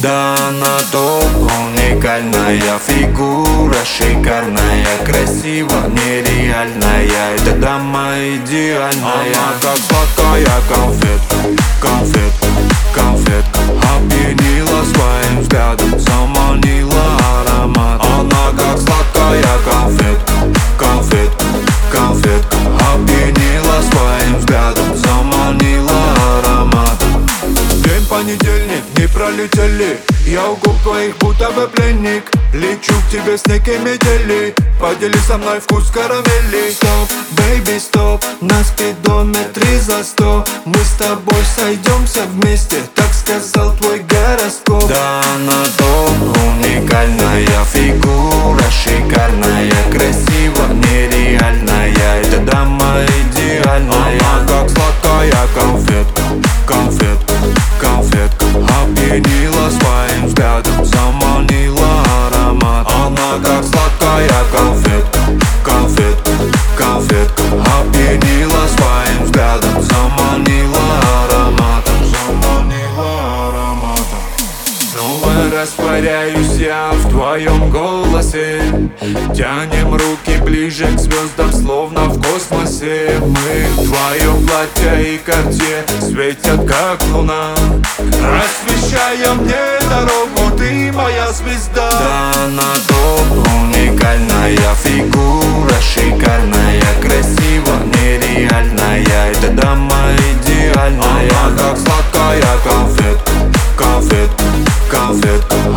Да она топ, уникальная фигура, шикарная, красиво, нереальная. Эта дама идеальная. Она как сладкая конфетка, конфетка, конфетка. Опьянила своим взглядом, заманила аромат. Она как сладкая конфетка, конфетка, конфетка. Опьянила своим взглядом, заманила аромат. День понедельник, не пролетели, я у губ твоих будто бы пленник. Лечу к тебе с некой метели, поделись со мной вкус карамели. Стоп, бэйби, стоп, на спидометре за 100. Мы с тобой сойдемся вместе, так сказал твой гороскоп. Да она топ, уникальная фигура, шикарная, красиво, нереальная. Эта дама идеальная. Она как сладкая конфетка, конфетка, конфетка. Опьянила своим взглядом, заманила аромат. Она как сладкая конфетка, конфетка, конфетка. Опьянила своим взглядом, заманила ароматом, заманила ароматом. Снова растворяюсь я в твоем голосе. Тянем руки ближе к звездам, словно в космосе. Мы в твоем платье и карте светят как луна, освещая мне дорогу, ты моя звезда. Да она топ, уникальная фигура, шикарная, красиво, нереальная. Эта дама идеальная. Она как сладкая конфетка, конфетка, конфетка.